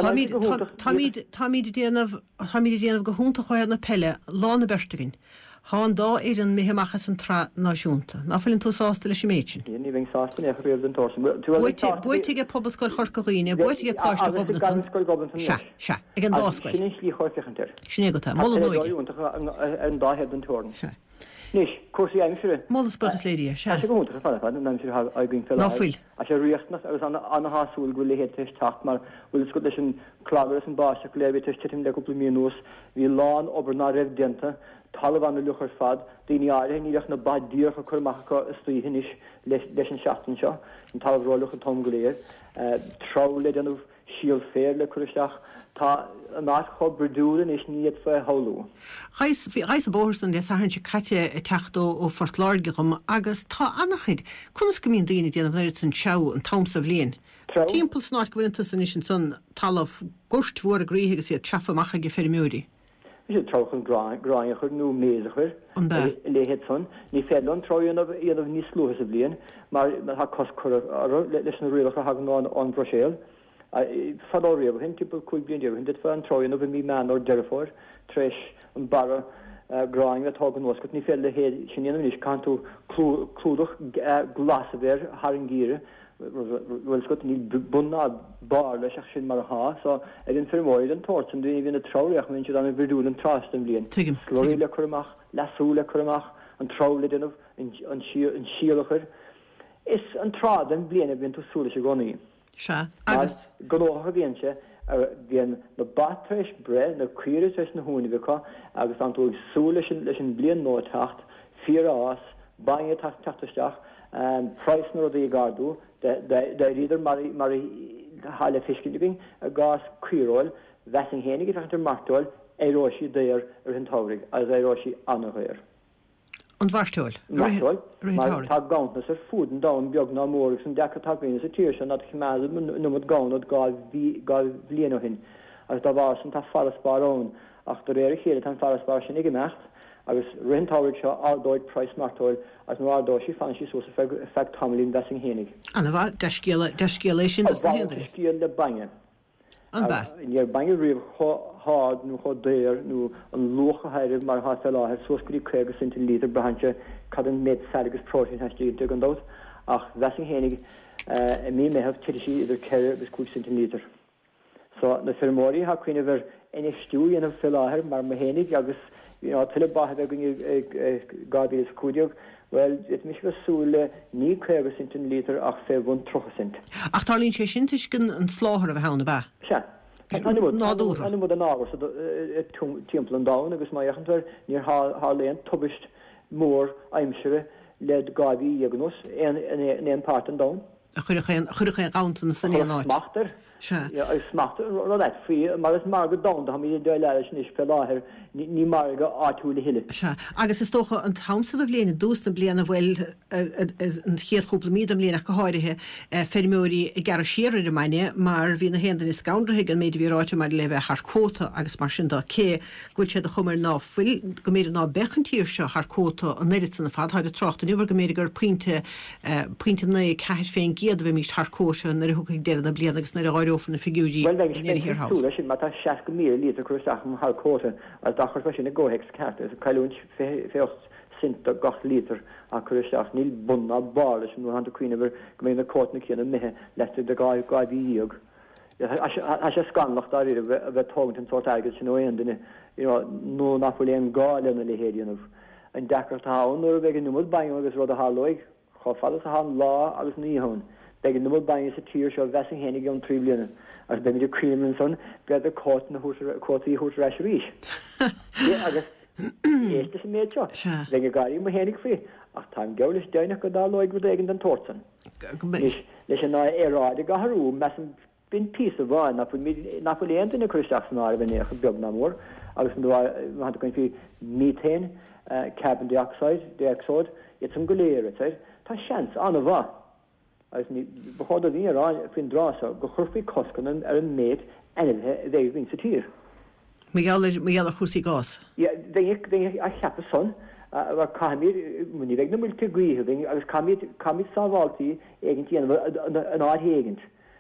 Tá míad déanamh go húnta chuir na pelle lána bertegin. Há dá ar an méheachchas an náisiúnta. Náfuiln tú sásta leis méidsin. Ní bhín sásta ag riamh an torsin. Buitige poblscoil chorcaíine, buitige cáiste Gobleton. Se, ag an dáscoil. Sin slí chuirfichantir. Sinné go tá, molla nóige. An dáhead an torn. Nis, cuasaí aimimsere. Mollas buchas léirí, se. Se go húnta fan an aimimsere a gin fel. Náfuil. A sé riachnas agus an hasúil go lehéad teist tacht mar bhfuil sco leis an clágar an báiseach léir teist tim le goppla míús, hí lán obair ná raibh denta. Talban na luchar fad, daoine áire níach na badíoch a chumacha stríhinis leis an seaachtain seo, an talhráilech an tom goléir, trole denmh síal fér le chuisteach, tá an áit cho bredúlan is níiad fe háú. Reis a bórstan de sahann se caite techtó ó fortláirgacham agus tá annachid, chunas go míon daoine déanamh leir san seo an tomsa bblion. Timppel snáir go bhfuil san is san talamh gúirthmhór a gríthegus iad teafamacha go fermiúdi. Is trochen graaiger nu meziger lehet son. Ni Fedland troien of ní sloes a blien, maar ha kost leis ruige ha an broseel. Fador hin type koe blien hin dit van troien of mi man or derfor, tres een barre graing dat hagen was ni felle he sin is kan to kloedig glasewer haringieren. Wel skot ní bunna bar leis sin mar ha, so gin firmóid an tort som dún hín a troach minn an virúil an trastem blian. Glorile chumach, lasúle chumach, an troule denmh an síalacher. Is an traden bliana bhín tú súla se gonaí. Se agus golócha bhíonse bhíon na batreis bre na cuiire leis na húnigecha agus an tú súla leis an blian nótacht, fí ás, bainge tatasteach, price nó í gardú, de riidir mar hále fiscinning a gas cuiróil, vesing hénig ar martóil éróisi déir ar hin tárig, as éróisi annachir. An bharstóil? Martóil, mar tá gantnas ar fúden da beag ná mór san decha tapíine sa tíir se nad chiméad numad gánad gá bbliana hin, as dá bhar san tá farasbárón ach do réir chéad an farasbár sin ige mecht, agus rintáir seo ádóid price martóil as nó ádóisi fan sí so effect hamlín vesing hénig. Anna bha deiscéala sin scíal le bange. An ba. Níor bange riomh hád nó cho déir nó an locha heidir mar há fel láthir soscurí chuige centilítar brahanse cad an méid agus prótein heistí an dós ach vesing hénig mí méheh tiidir idir ceir agus 2 centilítar. So na firmóí ha cuioine bhar ina stúí anam fel láthir mar ma hénig agus tuile bathe gadí cúideog, well, it mis súle ní chuige centilítar ach fé bhn 3%. Ach tálín sé sin tuiscin an sláthar a bh hána ba? Se. Nádúra. An mud an águr timpmpla an dáin agus maichantar níor háléon tubist mór aimimsere le gaí dhéagnós éon páirt an dáin. A chuir ché gáanta na san éon áit. Smachtar. Smachtar rolet frí mar is mar go dánta ha mí de leis níos pe láthir ní mar go áúla hiile. Se agus is tócha an tamsa a bbliana dústa bliana bhfuil an chéadúpla míad am líanaach go háirithe fermóí gar siir a maine, mar hí na héan is scaundrathe an méidir bhíráte mar le bheith Harcóta agus mar sin dá cé gúil sé a chumar náfuil go méidir ná bechantíir seo Harcóta an néidir sanna fad háidir trocht an nuhar go méidir gur puinte na ceir féin géad bheith míist Harcóse na thucaigh dead na bliana agus na áirófan na figúí hir sin má 6 mí lítar chuach an Harcóta as dachar sin na ggóhex cete is caiún féocht sinta 8 lítar a chuisteach níl bunna bar leis nó hananta cuioine bhar go mé na cótna chéanana mithe leiste de gáidííog sé scanlacht a bheith tógant an sort agus sin óon duine nó Napoleon gáilena le héanamh an dechar táin nó bheith numad bain agus rud a hálóig chofadas a há lá agus níhán. Begin numad bain sa tír seo bhesin hénig an 3 bliana as be idir creaman son bead a cót na cótaí hút reis ríis. agus éiste sem méid seo. Le garí mo hénig fé ach tá gelis deine go dá loig go éigen den torsan. Leis an éráide gaharú me bin pí a bháin Napoleon in a cruisteachsná ben écha beag na mór agus an goin fi methane, carbon dioxide, it's an goléir tá seans an bha. As ni behoud dat hier aan fin drasa go churfi kosken an meet en de win se hier. Miguel chusi gas. Ja, denk ik a chappe son waar kamir muni weg na multi grie agus kamit savalti egent an aarhegent.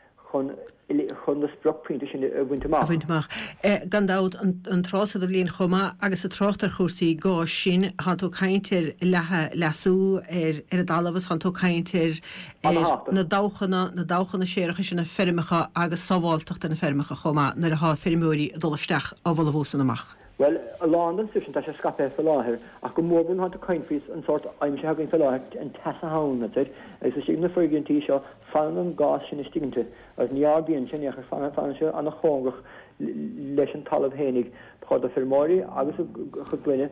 chun na sprogpinte sin bhaintach. Gandát an trásad a bblionn chomá agus a trochttar chósaí gá sin hantó caiintear leasú ar a dalhas hantó caiintear na dáchanna séirecha sin na fermicha agus sábháilteachta na fermicha chomá nar a há fermúí dolasteach á bhla bhúsan amach. Well, a London station tá sé scape fel láthir ach go mórbún há a caiinfís an sort aimse haginn fel láthir an tasa hána is a signa fergintí seo fan an gás sin istiginte as níarbíonn sin echar fan se an a chóngach leis an talamh hénig pád a fermóí agus a chudluine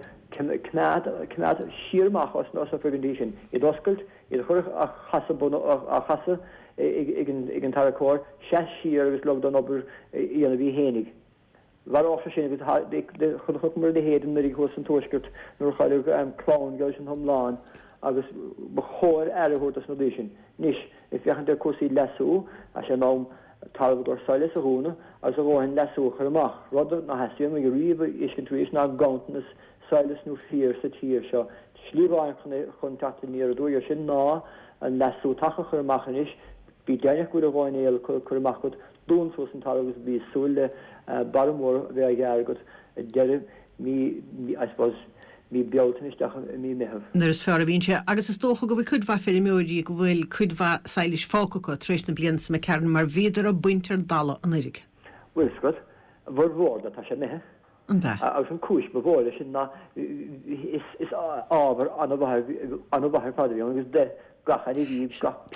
cnád siarmach os nó a fergintí sin. I doscailt iad chur a chasa ag an taracóir se siar agus log don obair íana bhí hénig. Waar offer sin de chummer de heden met go an toskert nor ga clown go an homlaan agus behoor erhoort as nodation. Nis if je der kosi lesso as je naam tal door seile a hone as go hen lesso gemach. Rod na has me rive is intuition na gauntness seile no 4 sit hier se sliwa contact neer door je sin na an lesso tacha gemachen is bi de go goineel kurmach goed doen so tal bí soule barmór bheit geargad deireh I suppose mí bealtanisteach mí mehah. Nar is fear a bhíonn sé agus is tócha go bhfuil chudmha féimeoirí go bhfuil chudmha sailis fácacha tréis na bliana me ceann mar bhéidir a buintear dala an Iric. Bhfuil scot bhór bhór atá sé methe. Agus an cúis bhór sin na is ábhar an bhthir fadaí agus de gacha í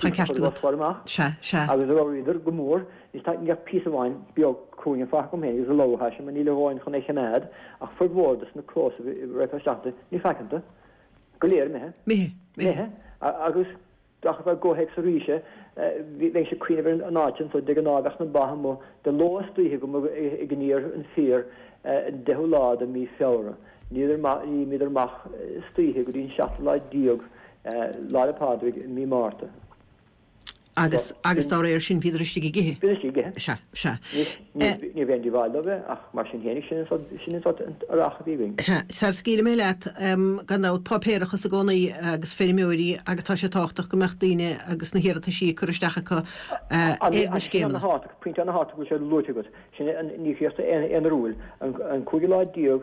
agus roiidir go mór is tá ge pí bháin beag cúin fa go mé is a loha sem man íle bháin chun échanad ach fudhórdas na clós réisteachta ní fecanta go léir methe agus bh gohéic sa ríise bhé sé cuiineh an áin so de an ágach na bahamó de lóastúthe go i gníir an fear dehulád a mí féra. Níidir mach stúthe go dtín seaach leid díog lápádrig mí máta. Agus dá éir sin viidir istí gihé? Se. Ní bhéon díháileh ach mar sin hénig sin arácha bhíing. Sar scíle mé leat gan papéirechas a gcónaí agus féimiúirí agus tá sé táchtach go mecht daine agus na héad sí chuiristecha go céanna. Puinte an háta go sé lútegat sin níchéasta an rúil an cúigiláid díog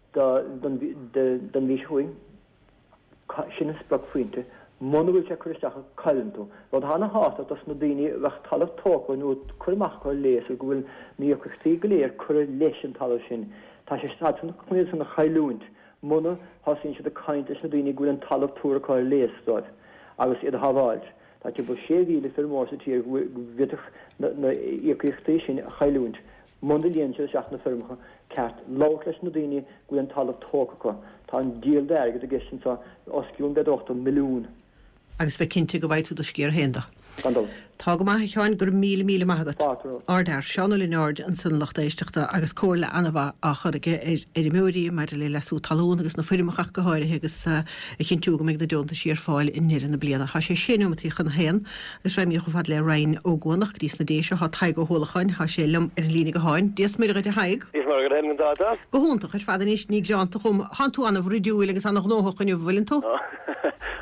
don bhísúing sin sprag fuinte. Monúil sé chuisteach caiintú. Rod hána háta as na daine bheith talamh tóca nó chuach chu léas go bhfuil míochttaí go léir chur leis an talamh sin. Tá sé stána chuil san na chailúint. Muna hasín se de caiintes na daine gúil an talamh túra chuir léasráid agus iad a haháilt. Tá te bu sé bhíle fir mór sa tír bhitach na íochttaí sin a chailúint. Munda líon se seach na firmacha ceart láir leis na daine gúil an talamh tóca. Tá an díal deir go a gistin sa osciún de 8 milliún. Agus bheith cinnte go bhaidú a scéar hénda. Tá go maithe teáin gur mí maigat. Ardar seanna nord an san lechtéisteachta agus cóla anmha a chuige ar méí mar le lesú talún agus na fuimeach go háirithe agus cinú go méid na dúnta síar fáil in níir na bliana. Tá sé séúmatí chun héan agus raimí go fad le rain ógónach dís na déise há taig go hólacháin há sé lem ar lína go háin. Díos mé a haig? Go húntaach ar fadan níos ní Johnta chum hanú anna bhrúdúil agus annach nócha chuniuh bhfuiln tú?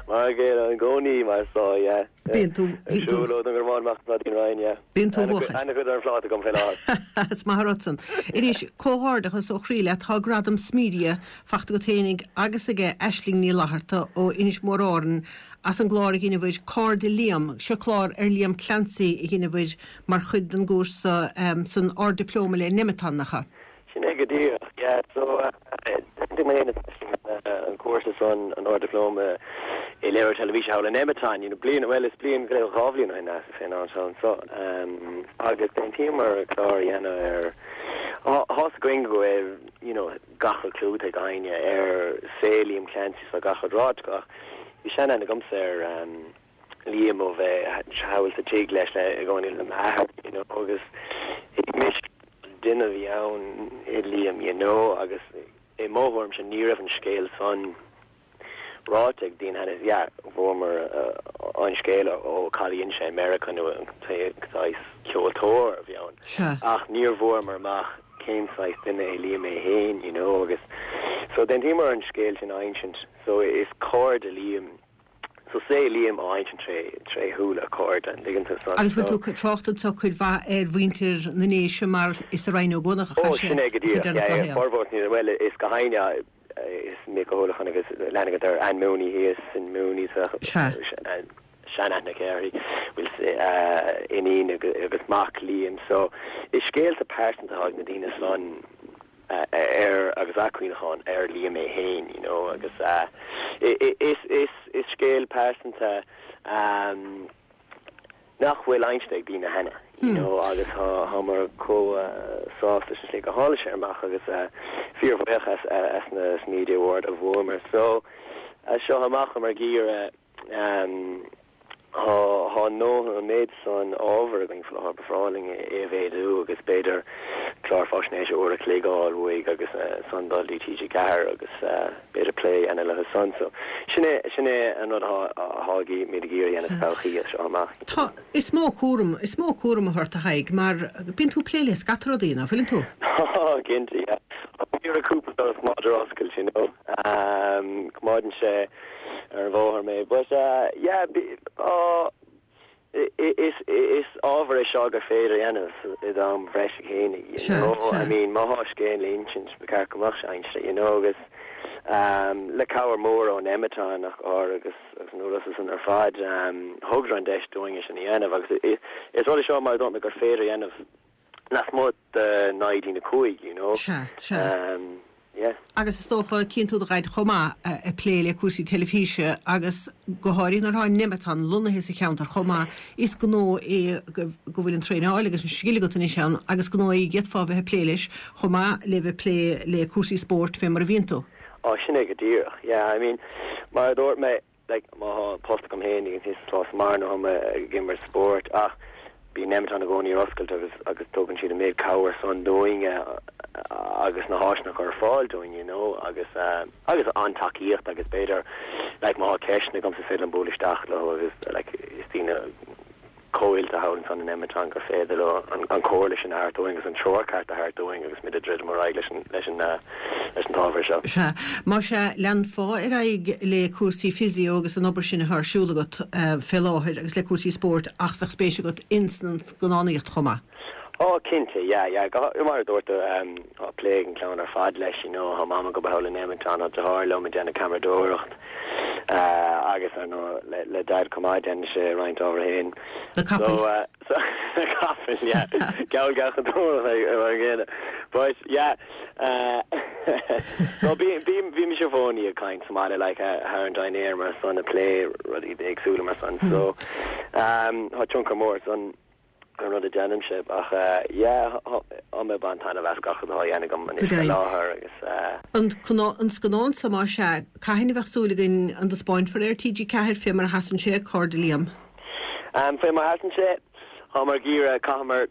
Margaret an gcónaí mar sá, yeah. Bíonn tú Siúlód an gur bháinach na dtín rain, yeah. Bíonn tú bhuachas. Ana chud ar fláta gom féile. Is mar rotsan. Iris cóhardachas ó chríile tá gradam smídia fachta go ténig agus aige eisling ní laharta ó inis mór áran as an gláir gine bhid cór de Liam, se chlár Liam Clancy i gine bhid mar chud an gúr san or diploma le nimitannacha. Sin ag dí, yeah, so I mé an courses on an or diploma I leir television hawl in Emmetan, blian well is blian greil gáflín in as fin an so agus den teamer chlár has going go gachel clú ag aine Liam Clancy so gachel rádgach vi sena an gums Liam of hawl a tig leis le going in ma agus mis dinner vi an Liam agus e móhorm se ní an scale son Rátig dín han is bhór an scéile ó chalíonn sé American táis ceoltóir a bheann. Ach níor bhór mar céimsáis duine é Liam é héin, agus. So den tímar an scéil sin ancient, so is cord a Liam. So sé Liam ancient tre húla cord an digganta son. Agus bhfuil tú trochtad so chud bha winter na néise mar is a rein ó gonach a chaise. Sinné go dtí, forbót ní well is go haine is mé goholach agus lenig an Mooney hi is in Mooney Shanna Kerry will say in agus Mark Liam so is scale a person to hag Nadina son agus aquin han Liam e hain agus is scale person to nachhfuil Einstein dina henne agus ha mar ko soft like a hall mach agus fear as na media award of warmer so seo haach mar gear ha no a maid son over going for har befraling evéú agus beidir klar fashnéisi or a léáil weig agus sundal DTG gar agus beidir play an le son so sinné an hagi mégéir an fáchií seach. Is mó cuam a hart a haig, mar bin tú pléile scatrodína fillin tú? Ginti a cúpa Madroscail Comáden sé ar bhóthar mé, but is ábhar é seo gur féidir dhéanamh is am bhreis a chénig, I mean, má hás céin línsins becar gomach Einstein, agus le cabhar mór ón Emmetan agus nuair is an ar fad thugra an deis doing is an dhéanamh agus is bhil seo mar dom gur féidir dhéanamh nas mód 19 agus stocha cinú raid chomá a pléile cuasí telefíe agus goáirín ar háin Nemetan lunahé a cheantar chomá is gó é go bhfuil an tréine agus an skille gotain sean agus gó í getfábh he pléiles chomá le bheith plé le cuasí sport fé mar a víntó. Sinné go dtír, I mean mar dúirt me má post gom hénig an slás mar no gimmer sport bí Nemetan a gcóí Oscailt agus tógann siad a méid cabhar son doing agus na háisnach ar fáil doing agus antaíocht agus beidir má ceisna gom sa fé an bólisteach le agus is tína cóil a hain san an Nemetan gur féidir an cóir leis an airtóing agus an troircart a airtóing agus mid a drid mar leis an tábhar seo. Má se lean fá ag le cuasí fisio agus an obair sin thsúlagat féláthir agus le cuasí sport ach bheith spéisi go instant gonáíocht chomá. Kinte, mar dúirta lé an clán ar fad leis ha mama go beáil in Nemetan a deharlo me déna cameradóirecht agus le daid comá dénne sé roiint over héin. The couple. So the couple, gail gachan dóir géine. But so bí me se bhóní a kaint somáile haar an dainéir mar son a play rudí agsúla mar son so ha chunka mór son rud a denimship ach am me bantanna bheitgachad dhéana gom man láthir agus an scanán sa má se caihinna bheitsúlagin an spáin for TG ceir fé mar hasan sé Cór de Liam. Fé mar hasan sé ha mar gíra camar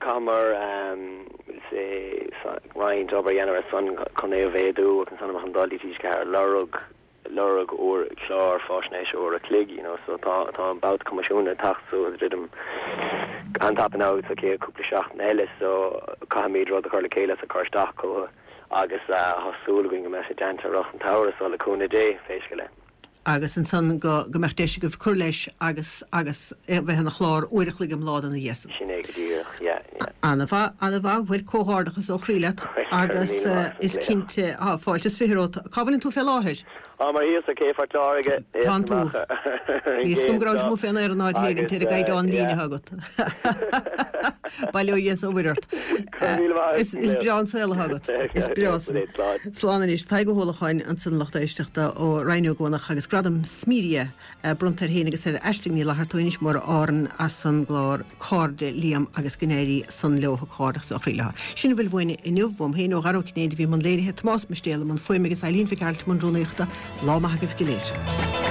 Ryan ober dhéanamh son chuné bhéadú an sanna an dalí TG ceir lorug or chlár fásnéis or a clig so tá an bout comisiúna tachtú ridum an tapan out a cé cúpla seach na eile so caiimiid rud a chuir le céile a chuirteach go agus hasúla going go me sé dentarach an tara so leúna dé féisce le. agus an san go meachtéisi goh chuléis agus bheit nach chlár uirich ligam lá an na dhéan. Anna bhfuil cóhardachas ó chríile agus is cinnte fáiltas firót. Cabhann tú fé láthir? Mar híos a céfartáige tú. Ís gom grás mú féna ar an náid hégann tíir a gaiidán líine hagat. Bailú dhéas óhairt. Is breán saoile hagat. Is breán. Sláán is taige hólacháin an san lachta isteachta ó Reinú gonach agus gradam smíria bruntar héanagus ar eistingní lehartóinis mór áran as san glár cárde líam agus gnéirí san leotha cádachs ó chríiletha. Sinna bhfuil bhhaine inniuhhm héin ó garú cnéad bhí man léirithe Tomás Mistéla man foiimigus Eileen Ficailt man drúnaíochta lá maithagah go léir.